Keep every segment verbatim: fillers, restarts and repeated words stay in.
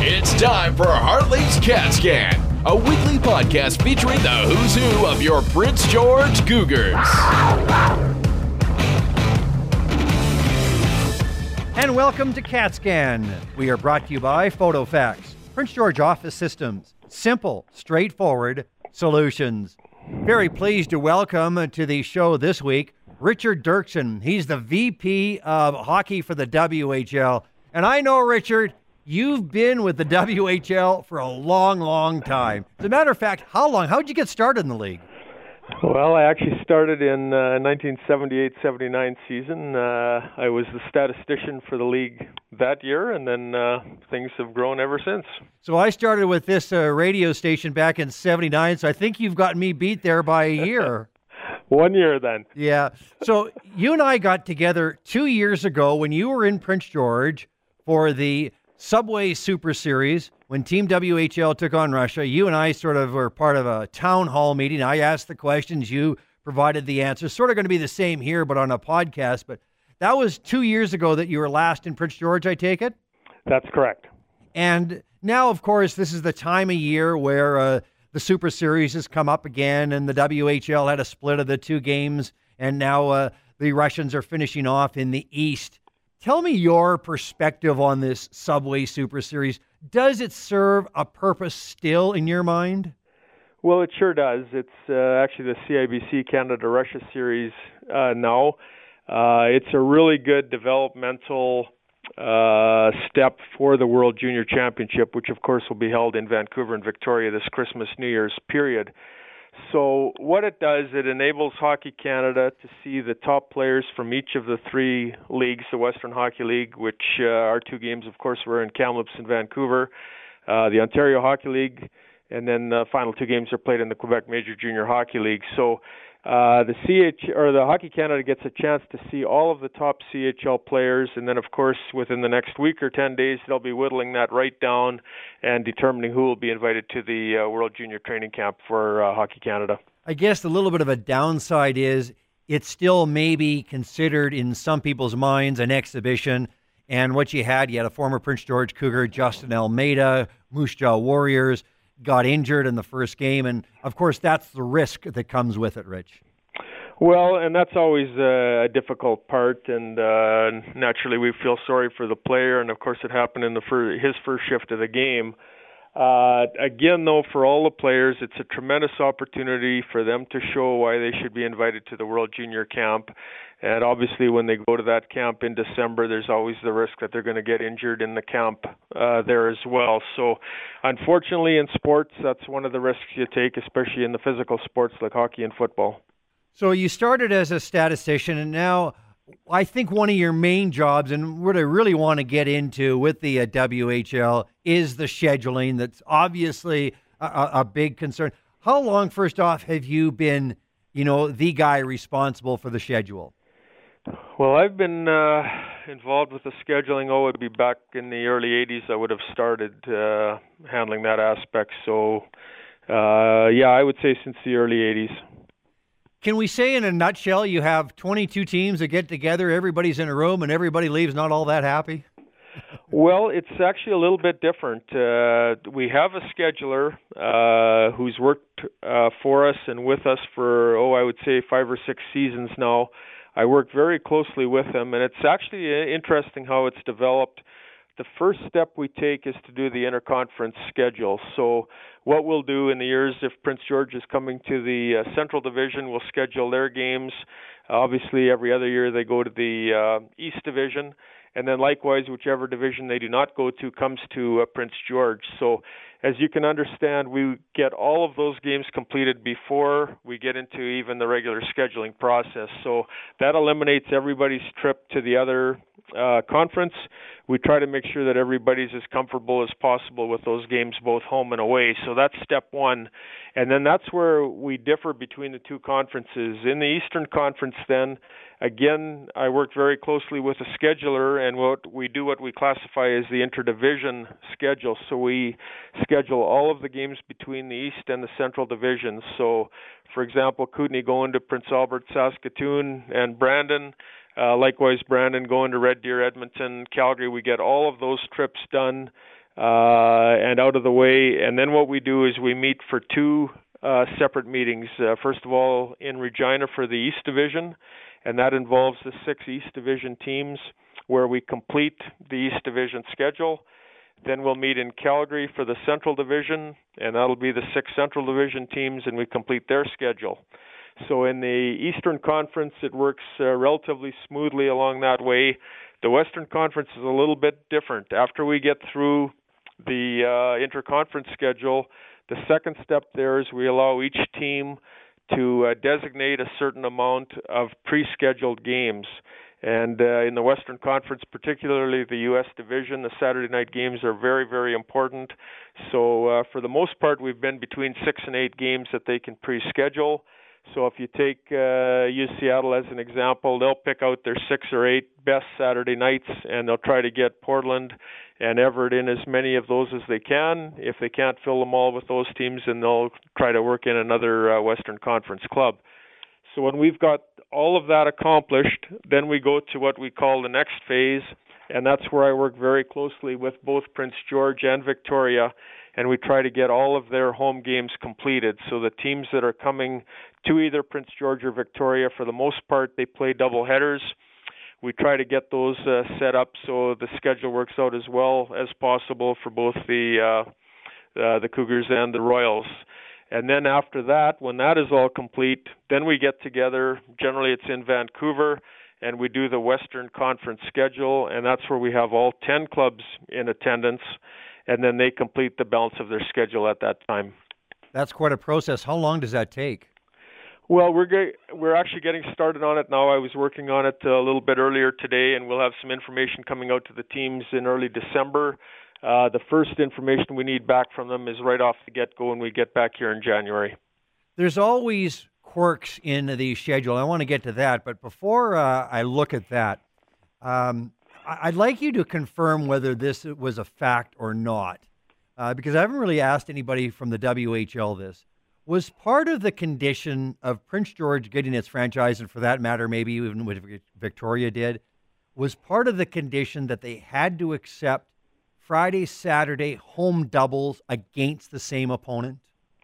It's time for Hartley's Cat Scan, a weekly podcast featuring the who's who of your Prince George Cougars. And welcome to Cat Scan. We are brought to you by PhotoFax, Prince George Office Systems. Simple, straightforward solutions. Very pleased to welcome to the show this week Richard Dirksen. He's the V P of Hockey for the W H L. And I know, Richard, you've been with the W H L for a long, long time. As a matter of fact, how long? How did you get started in the league? Well, I actually started in uh, nineteen seventy-eight seventy-nine season. Uh, I was the statistician for the league that year, and then uh, things have grown ever since. So I started with this uh, radio station back in seventy-nine, so I think you've got me beat there by a year. One year then. Yeah. So you and I got together two years ago when you were in Prince George for the Subway Super Series. When Team W H L took on Russia, you and I sort of were part of a town hall meeting. I asked the questions, you provided the answers. Sort of going to be the same here, but on a podcast. But that was two years ago that you were last in Prince George, I take it? That's correct. And now, of course, this is the time of year where uh, the Super Series has come up again, and the W H L had a split of the two games, and now uh, the Russians are finishing off in the East. Tell me your perspective on this Subway Super Series. Does it serve a purpose still in your mind? Well, it sure does. It's uh, actually the C I B C Canada-Russia series uh, now. Uh, it's a really good developmental uh, step for the World Junior Championship, which of course will be held in Vancouver and Victoria this Christmas, New Year's period. So what it does, it enables Hockey Canada to see the top players from each of the three leagues, the Western Hockey League, which uh, our two games, of course, were in Kamloops and Vancouver, uh, the Ontario Hockey League, and then the final two games are played in the Quebec Major Junior Hockey League. So uh, the C H or the Hockey Canada gets a chance to see all of the top C H L players, and then, of course, within the next week or ten days, they'll be whittling that right down and determining who will be invited to the uh, World Junior Training Camp for uh, Hockey Canada. I guess a little bit of a downside is it's still maybe considered in some people's minds an exhibition. And what you had, you had a former Prince George Cougar, Justin Almeida, Moose Jaw Warriors, got injured in the first game. And, of course, that's the risk that comes with it, Rich. Well, and that's always a difficult part, and uh, naturally we feel sorry for the player, and of course it happened in the fir- his first shift of the game. Uh, again, though, for all the players, it's a tremendous opportunity for them to show why they should be invited to the World Junior Camp. And obviously, when they go to that camp in December, there's always the risk that they're going to get injured in the camp uh, there as well. So, unfortunately, in sports, that's one of the risks you take, especially in the physical sports like hockey and football. So you started as a statistician, and now I think one of your main jobs, and what I really want to get into with the uh, W H L, is the scheduling. That's obviously a, a big concern. How long, first off, have you been, you know, the guy responsible for the schedule? Well, I've been uh, involved with the scheduling. Oh, it'd be back in the early eighties. I would have started uh, handling that aspect. So, uh, yeah, I would say since the early eighties. Can we say in a nutshell you have twenty-two teams that get together, everybody's in a room, and everybody leaves not all that happy? Well, it's actually a little bit different. Uh, we have a scheduler uh, who's worked uh, for us and with us for, oh, I would say five or six seasons now. I work very closely with him, and it's actually interesting how it's developed. The first step we take is to do the interconference schedule. So what we'll do in the years, if Prince George is coming to the uh, Central Division, we'll schedule their games. Obviously, every other year they go to the uh, East Division. And then likewise, whichever division they do not go to comes to uh, Prince George. So as you can understand, we get all of those games completed before we get into even the regular scheduling process. So that eliminates everybody's trip to the other uh, conference. We try to make sure that everybody's as comfortable as possible with those games, both home and away. So that's step one. And then that's where we differ between the two conferences. In the Eastern Conference then, again, I work very closely with a scheduler, and what we do what we classify as the interdivision schedule. So we schedule all of the games between the East and the Central divisions. So, for example, Kootenay going to Prince Albert, Saskatoon, and Brandon. Uh, likewise, Brandon going to Red Deer, Edmonton, Calgary. We get all of those trips done uh, and out of the way. And then what we do is we meet for two uh, separate meetings. Uh, first of all, in Regina for the East Division, and that involves the six East Division teams where we complete the East Division schedule. Then we'll meet in Calgary for the Central Division, and that'll be the six Central Division teams, and we complete their schedule. So in the Eastern Conference, it works uh, relatively smoothly along that way. The Western Conference is a little bit different. After we get through the uh, interconference schedule, the second step there is we allow each team to uh, designate a certain amount of pre-scheduled games. And uh, in the Western Conference, particularly the U S Division, the Saturday night games are very, very important. So uh, for the most part, we've been between six and eight games that they can pre-schedule. So if you take uh, U Seattle as an example, they'll pick out their six or eight best Saturday nights, and they'll try to get Portland and Everett in as many of those as they can. If they can't fill them all with those teams, then they'll try to work in another uh, Western Conference club. So when we've got all of that accomplished, then we go to what we call the next phase, and that's where I work very closely with both Prince George and Victoria, and we try to get all of their home games completed. So the teams that are coming to either Prince George or Victoria, for the most part, they play double headers. We try to get those uh, set up so the schedule works out as well as possible for both the uh, uh, the Cougars and the Royals. And then after that, when that is all complete, then we get together. Generally, it's in Vancouver, and we do the Western Conference schedule, and that's where we have all ten clubs in attendance, and then they complete the balance of their schedule at that time. That's quite a process. How long does that take? Well, we're ge- we're actually getting started on it now. I was working on it a little bit earlier today, and we'll have some information coming out to the teams in early December. Uh, the first information we need back from them is right off the get-go when we get back here in January. There's always quirks in the schedule. I want to get to that, but before uh, I look at that, um, I'd like you to confirm whether this was a fact or not, uh, because I haven't really asked anybody from the W H L this. Was part of the condition of Prince George getting its franchise, and for that matter, maybe even what Victoria did, was part of the condition that they had to accept Friday, Saturday home doubles against the same opponent?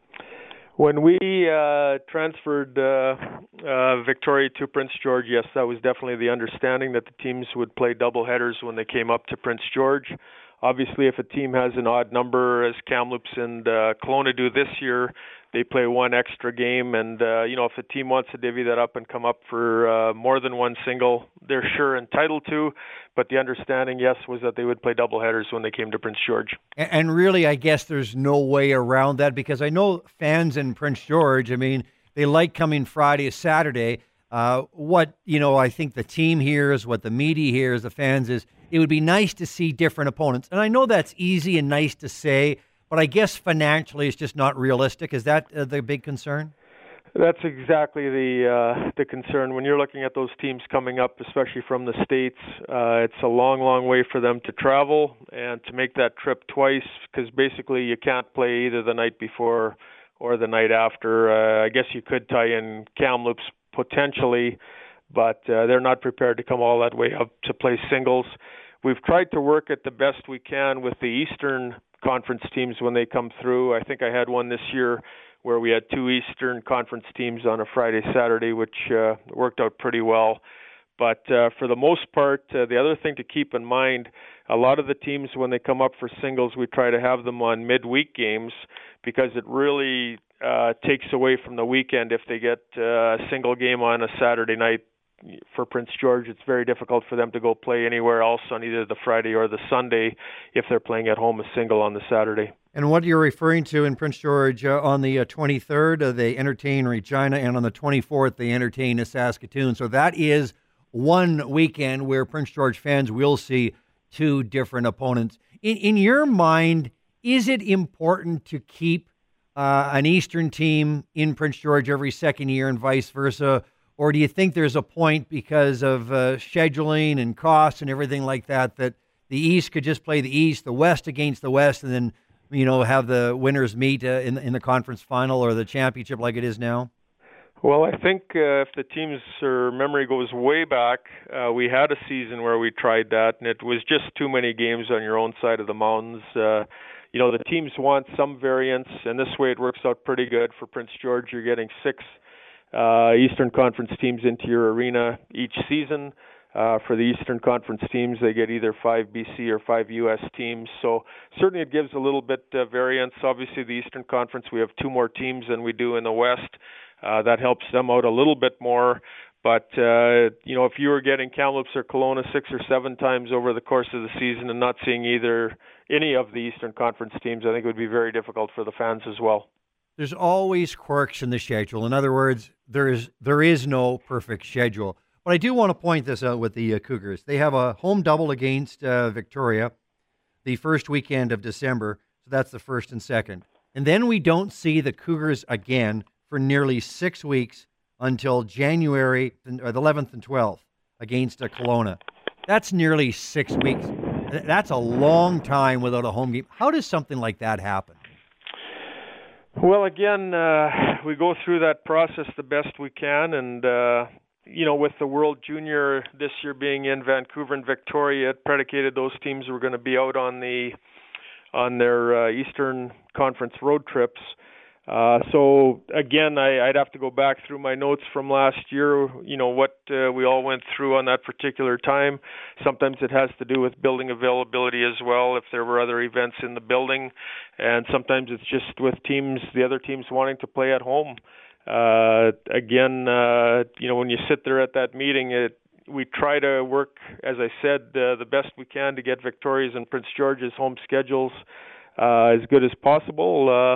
When we uh, transferred uh, uh, Victoria to Prince George, yes, that was definitely the understanding that the teams would play double headers when they came up to Prince George. Obviously, if a team has an odd number, as Kamloops and uh, Kelowna do this year, they play one extra game. And, uh, you know, if a team wants to divvy that up and come up for uh, more than one single, they're sure entitled to. But the understanding, yes, was that they would play doubleheaders when they came to Prince George. And really, I guess there's no way around that, because I know fans in Prince George, I mean, they like coming Friday or Saturday. Uh, what, you know, I think the team hears, what the media hears, the fans is, it would be nice to see different opponents. And I know that's easy and nice to say, but I guess financially it's just not realistic. Is that uh, the big concern? That's exactly the uh, the concern. When you're looking at those teams coming up, especially from the States, uh, it's a long, long way for them to travel and to make that trip twice, because basically you can't play either the night before or the night after. Uh, I guess you could tie in Kamloops potentially, but uh, they're not prepared to come all that way up to play singles. We've tried to work it the best we can with the Eastern Conference teams when they come through. I think I had one this year where we had two Eastern Conference teams on a Friday, Saturday, which uh, worked out pretty well. But uh, for the most part, uh, the other thing to keep in mind, a lot of the teams, when they come up for singles, we try to have them on midweek games, because it really uh, takes away from the weekend. If they get uh, a single game on a Saturday night, for Prince George, it's very difficult for them to go play anywhere else on either the Friday or the Sunday if they're playing at home a single on the Saturday. And what you're referring to in Prince George, uh, on the uh, twenty-third, uh, they entertain Regina, and on the twenty-fourth, they entertain Saskatoon. So that is one weekend where Prince George fans will see two different opponents. In, in your mind, is it important to keep uh, an Eastern team in Prince George every second year and vice versa? Or do you think there's a point, because of uh, scheduling and costs and everything like that, that the East could just play the East, the West against the West, and then, you know, have the winners meet uh, in, in the conference final or the championship like it is now? Well, I think uh, if the team's or memory goes way back, uh, we had a season where we tried that, and it was just too many games on your own side of the mountains. Uh, you know, the teams want some variance, and this way it works out pretty good. For Prince George, you're getting six uh, Eastern Conference teams into your arena each season. Uh, for the Eastern Conference teams, they get either five B C or five U S teams. So certainly it gives a little bit uh, variance. Obviously, the Eastern Conference, we have two more teams than we do in the West. Uh, that helps them out a little bit more. But, uh, you know, if you were getting Kamloops or Kelowna six or seven times over the course of the season and not seeing either any of the Eastern Conference teams, I think it would be very difficult for the fans as well. There's always quirks in the schedule. In other words, there is there is no perfect schedule. But I do want to point this out with the uh, Cougars. They have a home double against uh, Victoria the first weekend of December, so that's the first and second. And then we don't see the Cougars again for nearly six weeks until January or the eleventh and twelfth against uh, Kelowna. That's nearly six weeks. That's a long time without a home game. How does something like that happen? Well, again, uh, we go through that process the best we can, and uh, you know, with the World Junior this year being in Vancouver and Victoria, it predicated those teams were going to be out on the on their uh, Eastern Conference road trips. Uh, so again, I, I'd have to go back through my notes from last year, you know, what uh, we all went through on that particular time. Sometimes it has to do with building availability as well, if there were other events in the building. And sometimes it's just with teams, the other teams wanting to play at home. Uh, again, uh, you know, when you sit there at that meeting, it, we try to work, as I said, uh, the best we can to get Victoria's and Prince George's home schedules uh, as good as possible. Uh,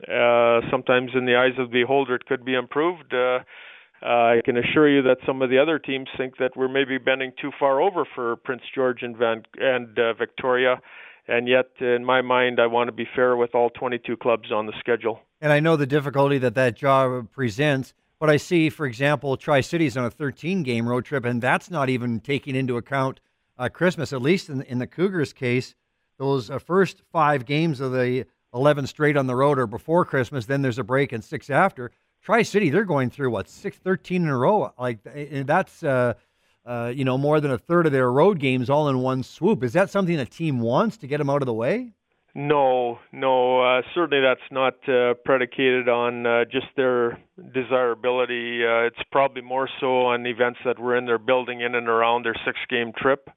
Uh, sometimes in the eyes of the beholder, it could be improved. Uh, uh, I can assure you that some of the other teams think that we're maybe bending too far over for Prince George and Van and uh, Victoria, and yet in my mind, I want to be fair with all twenty-two clubs on the schedule. And I know the difficulty that that job presents, but I see, for example, Tri-Cities on a thirteen-game road trip, and that's not even taking into account uh, Christmas. At least in, in the Cougars' case, those uh, first five games of the eleven straight on the road or before Christmas, then there's a break and six after. Tri-City, they're going through, what, six, thirteen in a row? Like, that's, uh, uh, you know, more than a third of their road games all in one swoop. Is that something a team wants to get them out of the way? No, no. Uh, certainly that's not uh, predicated on uh, just their desirability. Uh, it's probably more so on events that were in their building in and around their six-game trip.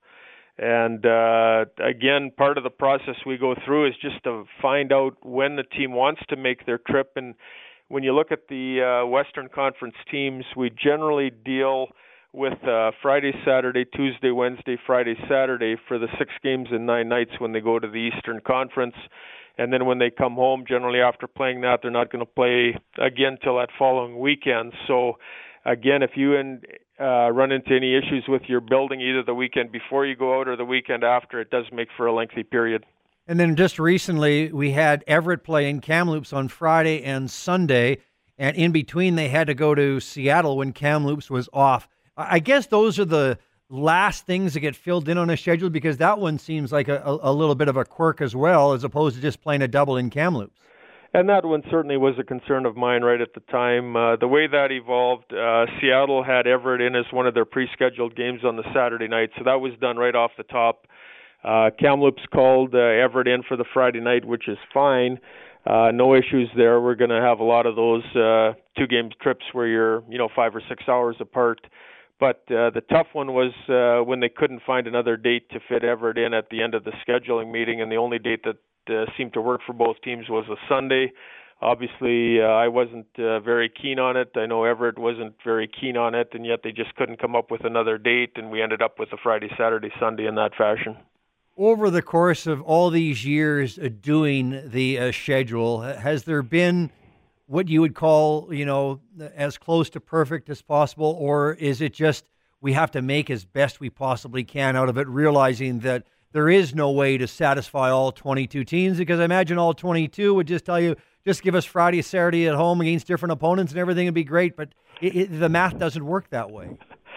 And uh, again, part of the process we go through is just to find out when the team wants to make their trip. And when you look at the uh, Western Conference teams, we generally deal with uh, Friday, Saturday, Tuesday, Wednesday, Friday, Saturday for the six games and nine nights when they go to the Eastern Conference. And then when they come home, generally after playing that, they're not going to play again till that following weekend. So again, if you and Uh, run into any issues with your building either the weekend before you go out or the weekend after, it does make for a lengthy period. And then just recently, we had Everett play in Kamloops on Friday and Sunday, and in between they had to go to Seattle when Kamloops was off. I guess those are the last things that get filled in on a schedule, because that one seems like a, a, a little bit of a quirk as well, as opposed to just playing a double in Kamloops. And that one certainly was a concern of mine right at the time. Uh, the way that evolved, uh, Seattle had Everett in as one of their pre-scheduled games on the Saturday night, so that was done right off the top. Uh, Kamloops called uh, Everett in for the Friday night, which is fine. Uh, no issues there. We're going to have a lot of those uh, two-game trips where you're, you know, five or six hours apart. But uh, the tough one was uh, when they couldn't find another date to fit Everett in at the end of the scheduling meeting, and the only date that Uh, seemed to work for both teams was a Sunday. Obviously, uh, I wasn't uh, very keen on it. I know Everett wasn't very keen on it, and yet they just couldn't come up with another date, and we ended up with a Friday, Saturday, Sunday in that fashion. Over the course of all these years uh, doing the uh, schedule, has there been what you would call, you know, as close to perfect as possible, or is it just we have to make as best we possibly can out of it, realizing that there is no way to satisfy all twenty-two teams? Because I imagine all twenty-two would just tell you, just give us Friday, Saturday at home against different opponents and everything would be great. But it, it, the math doesn't work that way.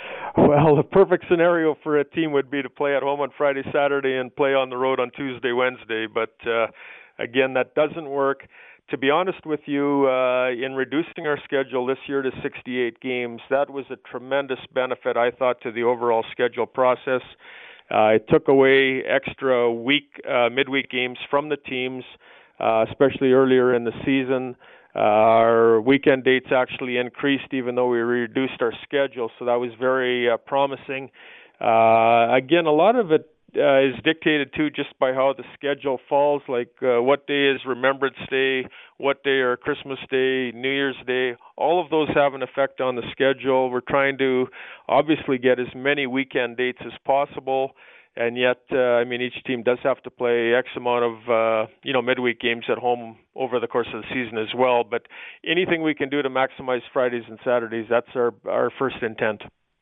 Well, the perfect scenario for a team would be to play at home on Friday, Saturday and play on the road on Tuesday, Wednesday. But uh, again, that doesn't work. to be honest with you, uh, in reducing our schedule this year to sixty-eight games, that was a tremendous benefit, I thought, to the overall schedule process. Uh, it took away extra week, uh, midweek games from the teams, uh, especially earlier in the season. Uh, our weekend dates actually increased even though we reduced our schedule, so that was very uh, promising. Uh, again, a lot of it uh, is dictated too just by how the schedule falls, like uh, what day is Remembrance Day, what day are Christmas Day, New Year's Day. All of those have an effect on the schedule. We're trying to obviously get as many weekend dates as possible. And yet, uh, I mean, each team does have to play X amount of, uh, you know, midweek games at home over the course of the season as well. But anything we can do to maximize Fridays and Saturdays, that's our, our first intent.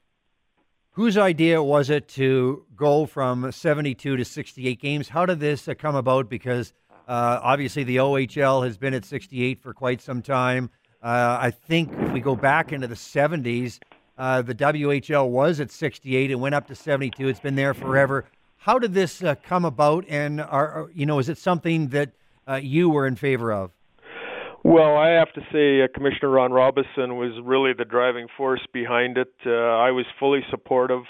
Whose idea was it to go from seventy-two to sixty-eight games? How did this uh, come about? Because uh, obviously the O H L has been at sixty-eight for quite some time. Uh, I think if we go back into the seventies, Uh, the W H L was at sixty-eight and went up to seventy-two. It's been there forever. How did this uh, come about? And are, you know, is it something that uh, you were in favor of? Well, I have to say, uh, Commissioner Ron Robison was really the driving force behind it. Uh, I was fully supportive.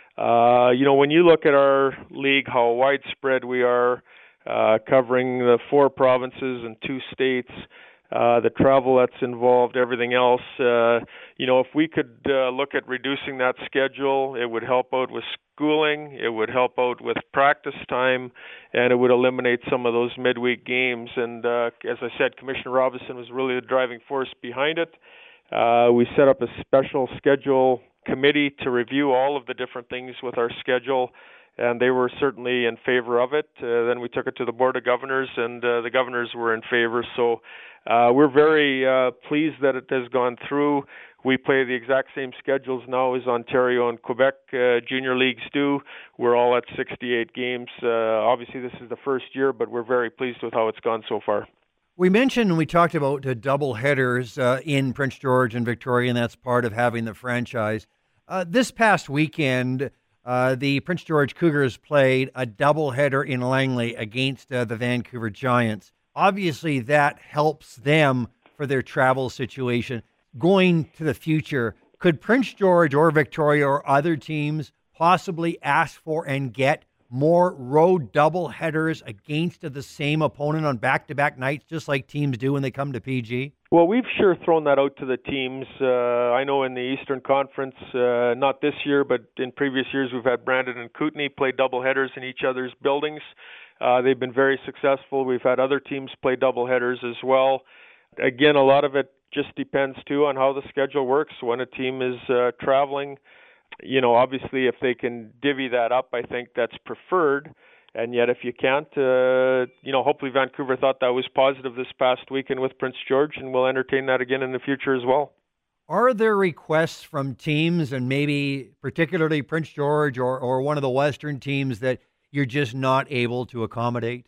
Uh, you know, when you look at our league, how widespread we are, uh, covering the four provinces and two states. Uh, the travel that's involved, everything else. Uh, you know, if we could uh, look at reducing that schedule, it would help out with schooling, it would help out with practice time, and it would eliminate some of those midweek games. And uh, as I said, Commissioner Robison was really the driving force behind it. Uh, we set up a special schedule committee to review all of the different things with our schedule, and they were certainly in favor of it. Uh, then we took it to the Board of Governors, and uh, the governors were in favor. So uh, we're very uh, pleased that it has gone through. We play the exact same schedules now as Ontario and Quebec uh, junior leagues do. We're all at sixty-eight games. Uh, obviously, this is the first year, but we're very pleased with how it's gone so far. We mentioned and we talked about uh, double headers uh, in Prince George and Victoria, and that's part of having the franchise. Uh, this past weekend, Uh, the Prince George Cougars played a doubleheader in Langley against uh, the Vancouver Giants. Obviously, that helps them for their travel situation. Going to the future, could Prince George or Victoria or other teams possibly ask for and get more road doubleheaders against the same opponent on back-to-back nights, just like teams do when they come to P G? Well, we've sure thrown that out to the teams. Uh, I know in the Eastern Conference, uh, not this year, but in previous years, we've had Brandon and Kootenay play doubleheaders in each other's buildings. Uh, they've been very successful. We've had other teams play doubleheaders as well. Again, a lot of it just depends, too, on how the schedule works. When a team is uh, traveling, you know, obviously if they can divvy that up, I think that's preferred. And yet, if you can't, uh, you know, hopefully Vancouver thought that was positive this past weekend with Prince George, and we'll entertain that again in the future as well. Are there requests from teams, and maybe particularly Prince George or, or one of the Western teams, that you're just not able to accommodate?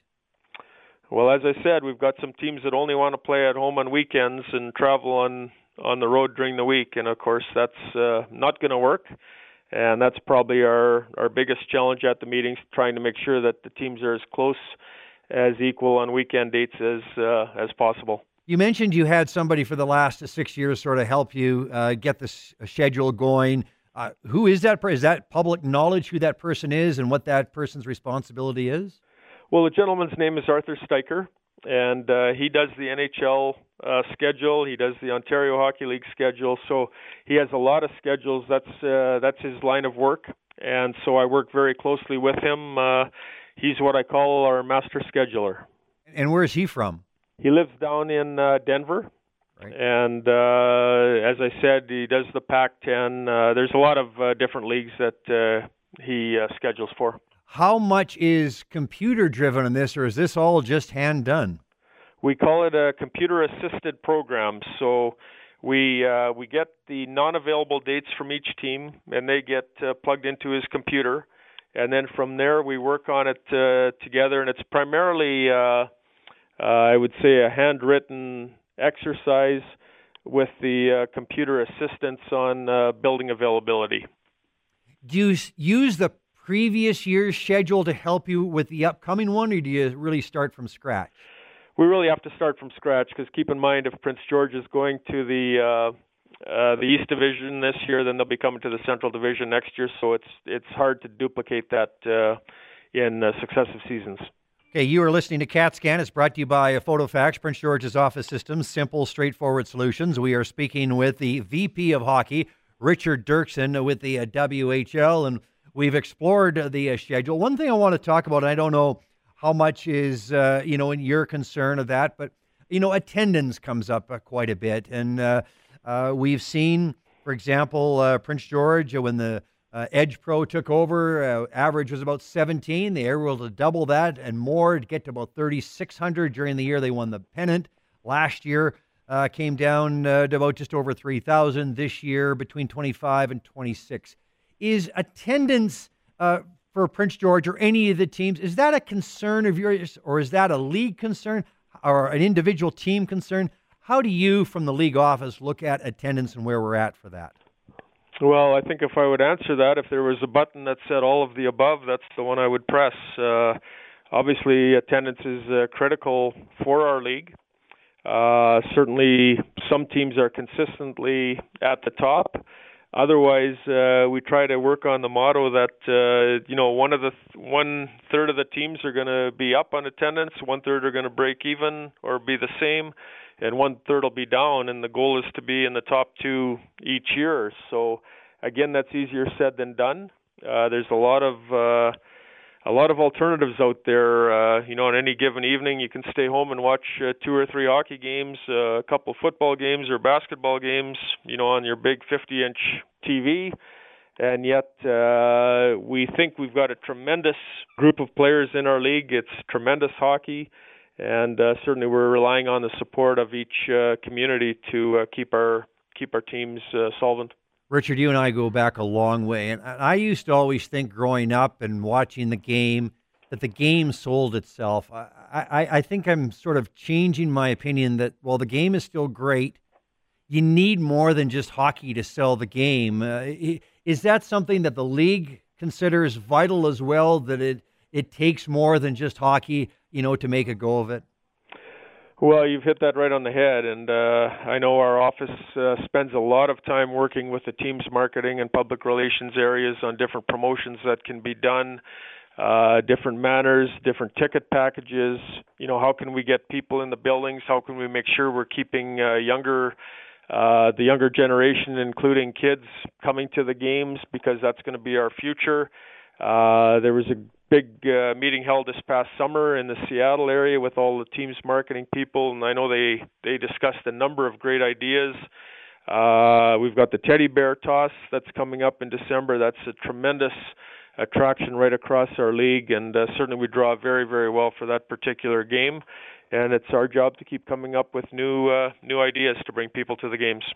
Well, as I said, we've got some teams that only want to play at home on weekends and travel on, on the road during the week. And, of course, that's uh, not going to work. And that's probably our, our biggest challenge at the meetings, trying to make sure that the teams are as close as equal on weekend dates as uh, as possible. You mentioned you had somebody for the last six years sort of help you uh, get the s- schedule going. Uh, who is that person? Is that public knowledge who that person is and what that person's responsibility is? Well, the gentleman's name is Arthur Steicher, and uh, he does the N H L uh, schedule. He does the Ontario Hockey League schedule. So he has a lot of schedules. That's uh, that's his line of work, and so I work very closely with him. Uh, he's what I call our master scheduler. And where is he from? He lives down in uh, Denver. Right. And uh, as I said, he does the Pac ten. Uh, there's a lot of uh, different leagues that uh, he uh, schedules for. How much is computer driven in this, or is this all just hand done? We call it a computer-assisted program. So we uh, we get the non-available dates from each team, and they get uh, plugged into his computer. And then from there, we work on it uh, together. And it's primarily, uh, uh, I would say, a handwritten exercise with the uh, computer assistance on uh, building availability. Do you s- use the previous year's schedule to help you with the upcoming one, or do you really start from scratch? we really have to start from scratch, because keep in mind, if Prince George is going to the uh, uh, the East Division this year, then they'll be coming to the Central Division next year. So it's it's hard to duplicate that uh, in uh, successive seasons. Okay, you are listening to CatScan. It's brought to you by PhotoFax, Prince George's Office Systems, simple, straightforward solutions. We are speaking with the V P of Hockey, Richard Dirksen, with the uh, W H L, and we've explored uh, the uh, schedule. One thing I want to talk about, and I don't know how much is, uh, you know, in your concern of that, but, you know, attendance comes up uh, quite a bit. And uh, uh, we've seen, for example, uh, Prince George, uh, when the Uh, Edge Pro took over, uh, average was about seventeen. They were able to double that and more to get to about thirty-six hundred during the year they won the pennant. Last year uh, came down uh, to about just over three thousand. This year, between twenty-five and twenty-six. Is attendance uh, for Prince George or any of the teams, is that a concern of yours, or is that a league concern or an individual team concern? How do you, from the league office, look at attendance and where we're at for that? Well, I think if I would answer that, if there was a button that said all of the above, that's the one I would press. Uh, obviously, attendance is uh, critical for our league. Uh, certainly, some teams are consistently at the top. Otherwise, uh, we try to work on the motto that uh, you know one of the th- one third of the teams are going to be up on attendance, one third are going to break even or be the same, and one third will be down, and the goal is to be in the top two each year. So again, that's easier said than done. Uh, there's a lot of uh, a lot of alternatives out there. Uh, you know, on any given evening, you can stay home and watch uh, two or three hockey games, uh, a couple football games or basketball games, you know, on your big fifty-inch T V. And yet, uh, we think we've got a tremendous group of players in our league. It's tremendous hockey. And uh, certainly, we're relying on the support of each uh, community to uh, keep our keep our teams uh, solvent. Richard, you and I go back a long way, and I used to always think, growing up and watching the game, that the game sold itself. I, I, I think I'm sort of changing my opinion that while the game is still great, you need more than just hockey to sell the game. Uh, is that something that the league considers vital as well? That it it takes more than just hockey, you know, to make a go of it? Well, you've hit that right on the head, and uh, I know our office uh, spends a lot of time working with the team's marketing and public relations areas on different promotions that can be done, uh, different manners, different ticket packages. You know, how can we get people in the buildings? How can we make sure we're keeping uh, younger, uh, the younger generation, including kids, coming to the games, because that's going to be our future. Uh, there was a big uh, meeting held this past summer in the Seattle area with all the team's marketing people, and I know they, they discussed a number of great ideas. Uh, we've got the teddy bear toss that's coming up in December. That's a tremendous attraction right across our league, and uh, certainly we draw very, very well for that particular game. And it's our job to keep coming up with new uh, new ideas to bring people to the games.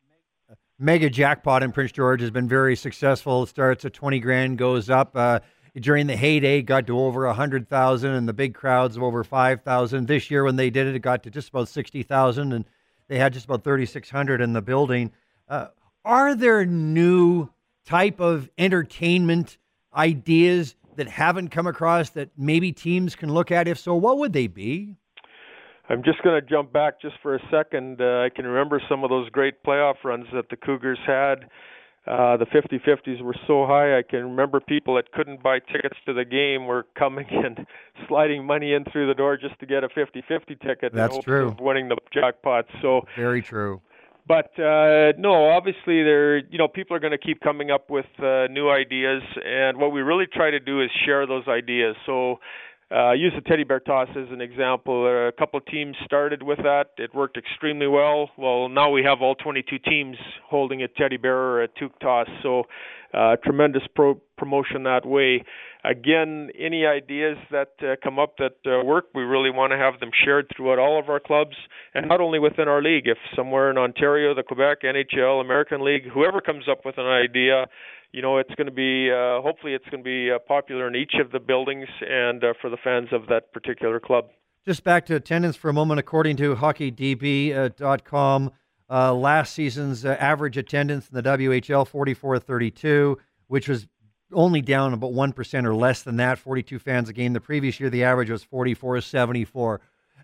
Mega Jackpot in Prince George has been very successful. It starts at twenty grand, goes up. Uh, during the heyday, got to over one hundred thousand, and the big crowds of over five thousand. This year, when they did it, it got to just about sixty thousand, and they had just about thirty-six hundred in the building. Uh, are there new type of entertainment ideas that haven't come across that maybe teams can look at? If so, what would they be? I'm just going to jump back just for a second. Uh, I can remember some of those great playoff runs that the Cougars had. Uh, the fifty-fifties were so high. I can remember people that couldn't buy tickets to the game were coming and sliding money in through the door just to get a fifty-fifty ticket. That's true. Of winning the jackpot. So very true. But uh, no, obviously, there. You know, people are going to keep coming up with uh, new ideas, and what we really try to do is share those ideas. So. Uh, use the teddy bear toss as an example. Uh, a couple of teams started with that. It worked extremely well. Well, now we have all twenty-two teams holding a teddy bear or a toque toss. So uh, tremendous pro- promotion that way. Again, any ideas that uh, come up that uh, work, we really want to have them shared throughout all of our clubs, and not only within our league. If somewhere in Ontario, the Quebec, N H L, American League, whoever comes up with an idea, you know, it's going to be, uh, hopefully it's going to be uh, popular in each of the buildings and uh, for the fans of that particular club. Just back to attendance for a moment. According to hockey d b dot com, uh, last season's uh, average attendance in the W H L, forty-four thirty-two, which was only down about one percent or less than that, forty-two fans a game. The previous year, the average was forty-four seventy-four.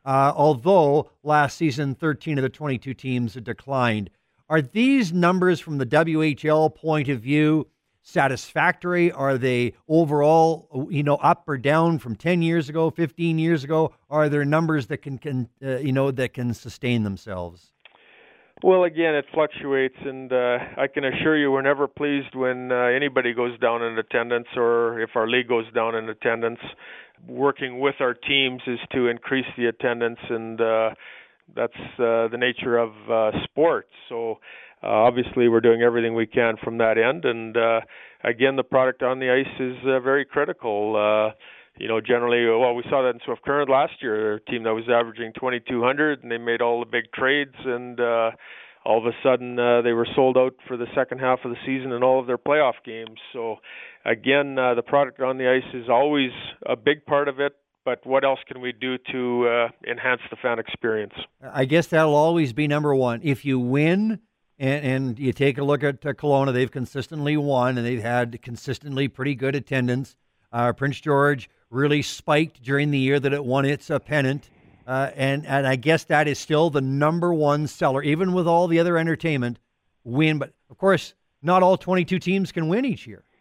uh, although last season thirteen of the twenty-two teams declined. Are these numbers from the W H L point of view satisfactory? Are they overall, you know, up or down from ten years ago, fifteen years ago? Are there numbers that can, can uh, you know, that can sustain themselves? Well, again, it fluctuates, and uh, I can assure you we're never pleased when uh, anybody goes down in attendance or if our league goes down in attendance. Working with our teams is to increase the attendance, and uh, that's uh, the nature of uh, sports. So uh, obviously we're doing everything we can from that end, and uh, again, the product on the ice is uh, very critical. Uh, You know, generally, well, we saw that in Swift Current last year, a team that was averaging twenty-two hundred, and they made all the big trades, and uh, all of a sudden uh, they were sold out for the second half of the season in all of their playoff games. So, again, uh, the product on the ice is always a big part of it, but what else can we do to uh, enhance the fan experience? I guess that'll always be number one. If you win, and, and you take a look at uh, Kelowna, they've consistently won, and they've had consistently pretty good attendance. Uh, Prince George really spiked during the year that it won its uh, pennant, uh, and and I guess that is still the number one seller, even with all the other entertainment. Win, but of course, not all twenty-two teams can win each year.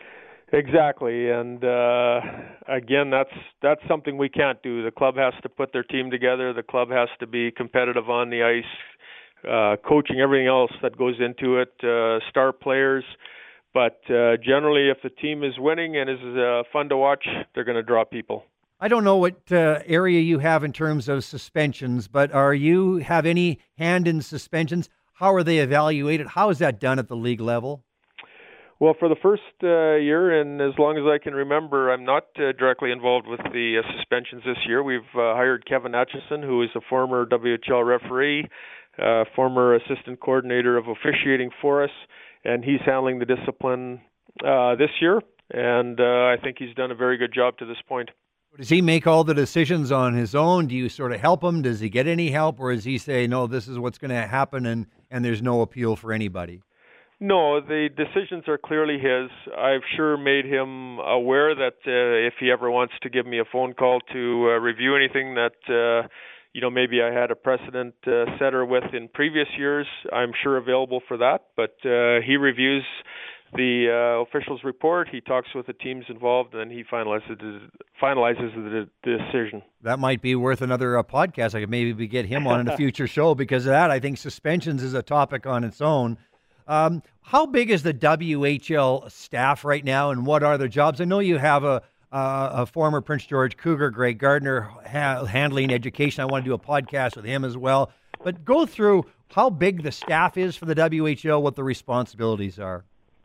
Exactly, and uh, again, that's that's something we can't do. The club has to put their team together. The club has to be competitive on the ice, uh, coaching, everything else that goes into it, uh, star players. But uh, generally, if the team is winning and is uh, fun to watch, they're going to draw people. I don't know what uh, area you have in terms of suspensions, but are you have any hand in suspensions? How are they evaluated? How is that done at the league level? Well, for the first uh, year, and as long as I can remember, I'm not uh, directly involved with the uh, suspensions this year. We've uh, hired Kevin Atchison, who is a former W H L referee, uh, former assistant coordinator of officiating for us, and he's handling the discipline uh, this year, and uh, I think he's done a very good job to this point. Does he make all the decisions on his own? Do you sort of help him? Does he get any help, or does he say, no, this is what's going to happen, and, and there's no appeal for anybody? No, the decisions are clearly his. I've sure made him aware that uh, if he ever wants to give me a phone call to uh, review anything that uh, you know, maybe I had a precedent uh, setter with in previous years, I'm sure available for that. But uh, he reviews the uh, official's report, he talks with the teams involved, and then he finalizes the, finalizes the, the decision. That might be worth another uh, podcast. I could maybe get him on in a future show because of that. I think suspensions is a topic on its own. Um, how big is the W H L staff right now, and what are their jobs? I know you have a uh, a former Prince George Cougar, Greg Gardner, ha- handling education. I want to do a podcast with him as well. But go through how big the staff is for the W H L, what the responsibilities are.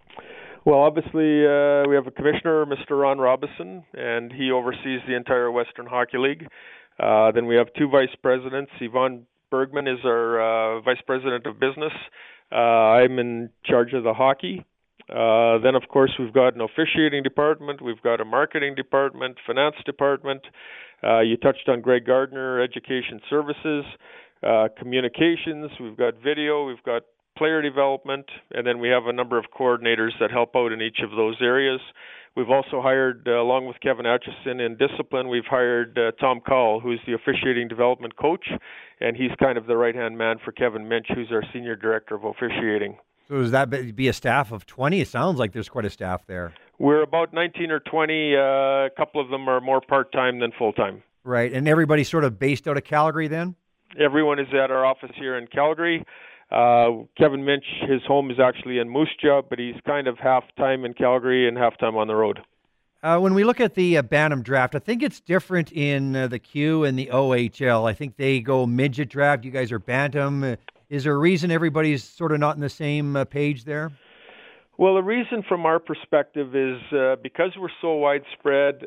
Well, obviously, uh, we have a commissioner, Mister Ron Robison, and he oversees the entire Western Hockey League. Uh, then we have two vice presidents. Yvonne Bergman is our uh, vice president of business. Uh, I'm in charge of the hockey. Uh, then, of course, we've got an officiating department. We've got a marketing department, finance department. Uh, you touched on Greg Gardner, education services, uh, communications. We've got video. We've got player development, and then we have a number of coordinators that help out in each of those areas. We've also hired, uh, along with Kevin Atchison in discipline, we've hired uh, Tom Cowell, who's the officiating development coach, and he's kind of the right-hand man for Kevin Minch, who's our senior director of officiating. So does that be a staff of twenty? It sounds like there's quite a staff there. We're about nineteen or twenty. Uh, a couple of them are more part-time than full-time. Right, and everybody's sort of based out of Calgary then? Everyone is at our office here in Calgary. Uh, Kevin Minch, his home is actually in Moose Jaw, but he's kind of half time in Calgary and half time on the road. Uh, when we look at the uh, Bantam draft, I think it's different in uh, the Q and the O H L. I think they go midget draft. You guys are Bantam. Uh, is there a reason everybody's sort of not on the same uh, page there? Well, the reason from our perspective is uh, because we're so widespread,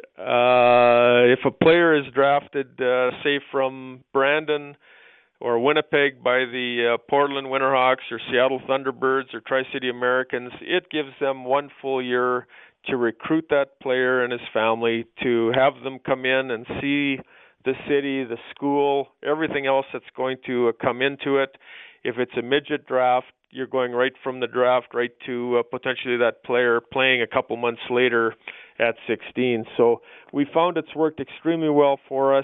uh, if a player is drafted, uh, say from Brandon or Winnipeg by the uh, Portland Winterhawks or Seattle Thunderbirds or Tri-City Americans, it gives them one full year to recruit that player and his family, to have them come in and see the city, the school, everything else that's going to uh, come into it. If it's a midget draft, you're going right from the draft right to uh, potentially that player playing a couple months later at sixteen. So we found it's worked extremely well for us.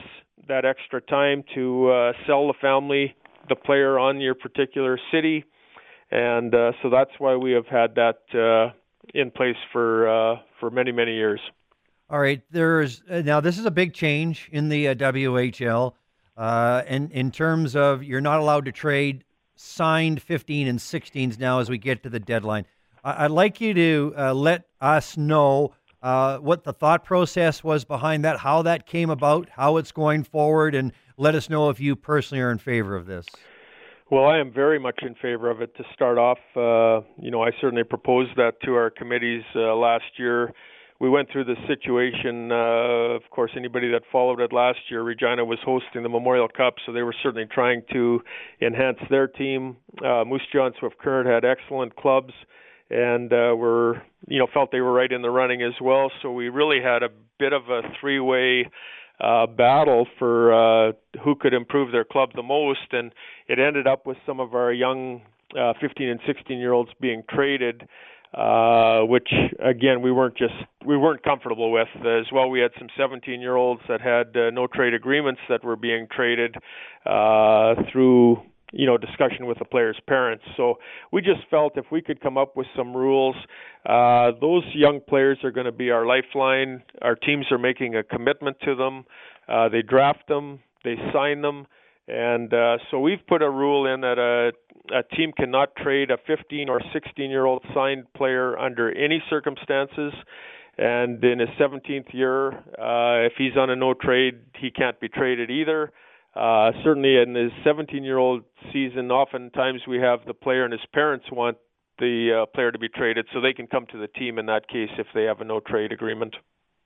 that extra time to uh, sell the family, the player on your particular city. And uh, so that's why we have had that uh, in place for uh, for many, many years. All right. There's uh, now this is a big change in the uh, W H L, uh, and in terms of you're not allowed to trade signed fifteen and sixteens now as we get to the deadline. I- I'd like you to uh, let us know uh, what the thought process was behind that, how that came about, how it's going forward, and let us know if you personally are in favor of this. Well, I am very much in favor of it. To start off, uh, you know, I certainly proposed that to our committees uh, last year. We went through the situation. Uh, of course, anybody that followed it last year, Regina was hosting the Memorial Cup, so they were certainly trying to enhance their team. Uh, Moose Jaw and Swift Current had excellent clubs, and uh, were, you know, felt they were right in the running as well. So we really had a bit of a three-way uh, battle for uh, who could improve their club the most, and it ended up with some of our young uh, fifteen and sixteen year olds being traded, uh, which again we weren't just we weren't comfortable with. As well, we had some seventeen year olds that had uh, no trade agreements that were being traded uh, through you know discussion with the players' parents. So we just felt if we could come up with some rules, uh, those young players are going to be our lifeline. Our teams are making a commitment to them. Uh, they draft them, they sign them. And uh, so we've put a rule in that a, a team cannot trade a fifteen or sixteen year old signed player under any circumstances. And in his seventeenth year, uh, if he's on a no trade, he can't be traded either. Uh, certainly in his seventeen year old season, oftentimes we have the player and his parents want the uh, player to be traded, so they can come to the team in that case if they have a no trade agreement.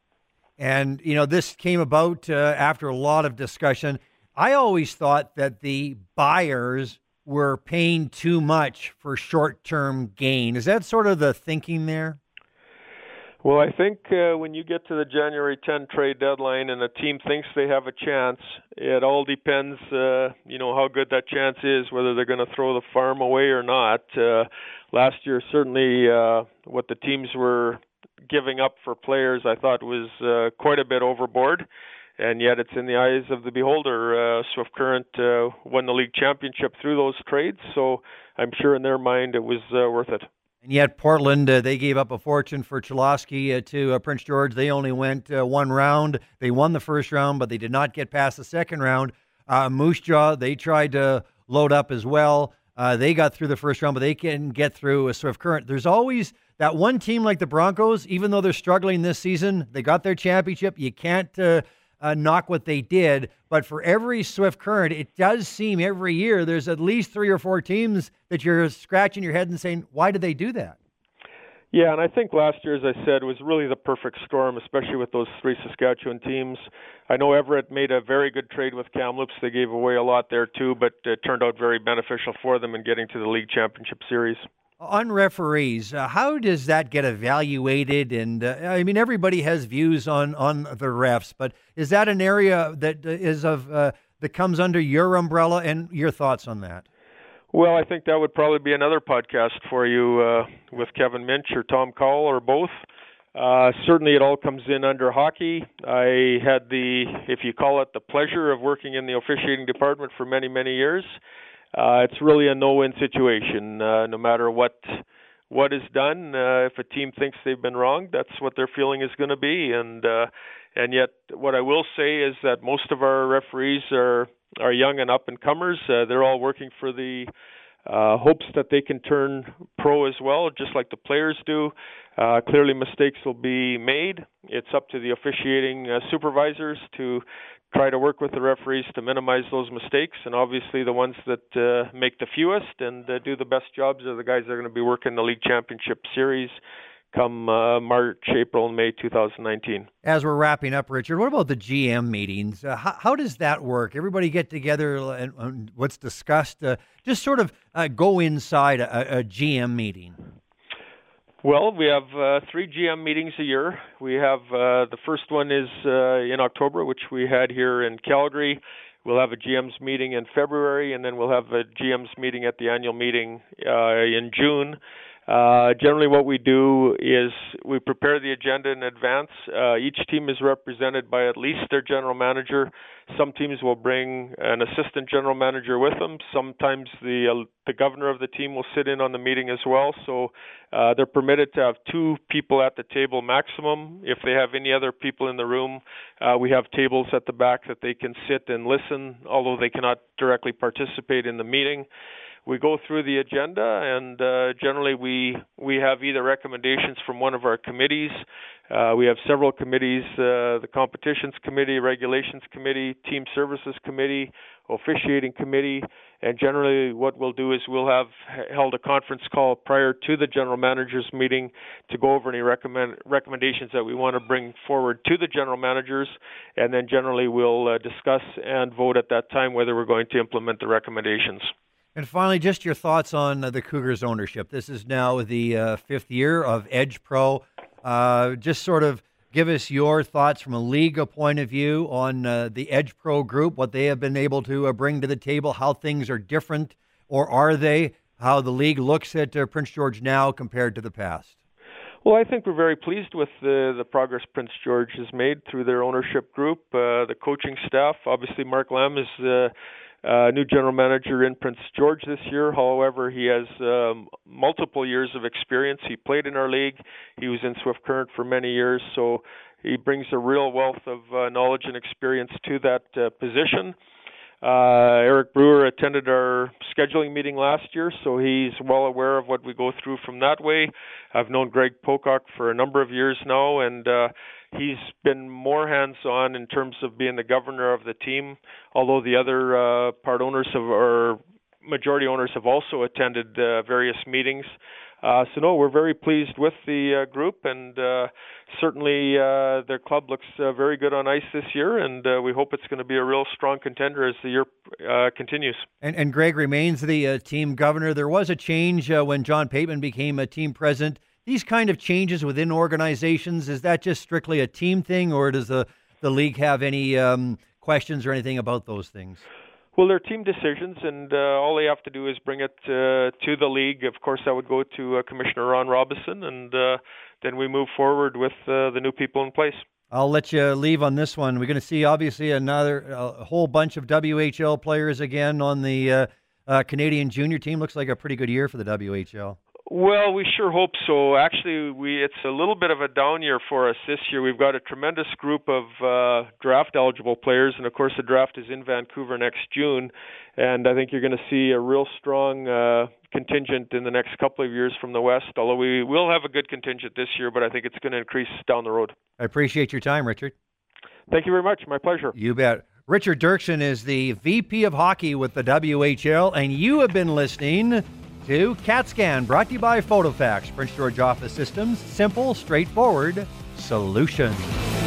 And, you know, this came about uh, after a lot of discussion. I always thought that the buyers were paying too much for short-term gain. Is that sort of the thinking there? Well, I think uh, when you get to the January tenth trade deadline and a team thinks they have a chance, it all depends, uh, you know, how good that chance is, whether they're going to throw the farm away or not. Uh, last year, certainly uh, what the teams were giving up for players, I thought was uh, quite a bit overboard. And yet it's in the eyes of the beholder. Uh, Swift Current uh, won the league championship through those trades, so I'm sure in their mind it was uh, worth it. And yet Portland, uh, they gave up a fortune for Cholowski uh, to uh, Prince George. They only went uh, one round. They won the first round, but they did not get past the second round. Uh, Moose Jaw, they tried to load up as well. Uh, they got through the first round, but they couldn't get through a Swift Current. There's always that one team like the Broncos, even though they're struggling this season, they got their championship. You can't uh, uh, knock what they did. But for every Swift Current, it does seem every year there's at least three or four teams that you're scratching your head and saying, why did they do that? Yeah, and I think last year, as I said, was really the perfect storm, especially with those three Saskatchewan teams. I know Everett made a very good trade with Kamloops. They gave away a lot there too, but it turned out very beneficial for them in getting to the league championship series. On referees, uh, how does that get evaluated? And uh, I mean, everybody has views on, on the refs, but is that an area that is of uh, that comes under your umbrella, and your thoughts on that? Well, I think that would probably be another podcast for you uh, with Kevin Minch or Tom Cowell or both. Uh, certainly it all comes in under hockey. I had the, if you call it, the pleasure of working in the officiating department for many, many years. Uh, it's really a no-win situation. Uh, no matter what what is done, uh, if a team thinks they've been wrong, that's what their feeling is going to be. And uh, and yet, what I will say is that most of our referees are are young and up-and-comers. Uh, they're all working for the uh, hopes that they can turn pro as well, just like the players do. Uh, clearly, mistakes will be made. It's up to the officiating uh, supervisors to try to work with the referees to minimize those mistakes, and obviously the ones that uh, make the fewest and uh, do the best jobs are the guys that are going to be working the league championship series come uh, March, April, and May two thousand nineteen. As we're wrapping up, Richard, what about the G M meetings? Uh, how, how does that work? Everybody get together and, and what's discussed? Uh, just sort of uh, go inside a, a G M meeting. Well, we have uh, three G M meetings a year. We have uh, the first one is uh, in October, which we had here in Calgary. We'll have a G M's meeting in February, and then we'll have a G M's meeting at the annual meeting uh, in June. Uh, generally what we do is we prepare the agenda in advance. Uh, each team is represented by at least their general manager. Some teams will bring an assistant general manager with them. Sometimes the uh, the governor of the team will sit in on the meeting as well. So uh, they're permitted to have two people at the table maximum. If they have any other people in the room, uh, we have tables at the back that they can sit and listen, although they cannot directly participate in the meeting. We go through the agenda, and uh, generally we we have either recommendations from one of our committees. Uh, we have several committees, uh, the Competitions Committee, Regulations Committee, Team Services Committee, Officiating Committee, and generally what we'll do is we'll have held a conference call prior to the General Managers meeting to go over any recommend, recommendations that we want to bring forward to the General Managers, and then generally we'll uh, discuss and vote at that time whether we're going to implement the recommendations. And finally, just your thoughts on uh, the Cougars' ownership. This is now the uh, fifth year of Edge Pro. Uh, just sort of give us your thoughts from a league point of view on uh, the Edge Pro group, what they have been able to uh, bring to the table, how things are different, or are they, how the league looks at uh, Prince George now compared to the past. Well, I think we're very pleased with the, the progress Prince George has made through their ownership group, uh, the coaching staff. Obviously, Mark Lamb is the uh, new general manager in Prince George this year. However, he has um, multiple years of experience. He played in our league. He was in Swift Current for many years, so he brings a real wealth of uh, knowledge and experience to that uh, position. Uh, Eric Brewer attended our scheduling meeting last year, so he's well aware of what we go through from that way. I've known Greg Pocock for a number of years now, and uh, he's been more hands-on in terms of being the governor of the team, although the other uh, part owners have, or majority owners have also attended uh, various meetings. Uh, so no, we're very pleased with the uh, group, and uh, certainly uh, their club looks uh, very good on ice this year, and uh, we hope it's going to be a real strong contender as the year uh, continues. And, and Greg remains the uh, team governor. There was a change uh, when John Pateman became a team president. These kind of changes within organizations, is that just strictly a team thing, or does the, the league have any um, questions or anything about those things? Well, they're team decisions, and uh, all they have to do is bring it uh, to the league. Of course, that would go to uh, Commissioner Ron Robison, and uh, then we move forward with uh, the new people in place. I'll let you leave on this one. We're going to see, obviously, another a whole bunch of W H L players again on the uh, uh, Canadian junior team. Looks like a pretty good year for the W H L. Well, we sure hope so. Actually, we it's a little bit of a down year for us this year. We've got a tremendous group of uh, draft-eligible players, and of course the draft is in Vancouver next June, and I think you're going to see a real strong uh, contingent in the next couple of years from the West, although we will have a good contingent this year, but I think it's going to increase down the road. I appreciate your time, Richard. Thank you very much. My pleasure. You bet. Richard Dirksen is the V P of Hockey with the W H L, and you have been listening to CatScan, brought to you by PhotoFax, Prince George Office Systems. Simple, straightforward solutions.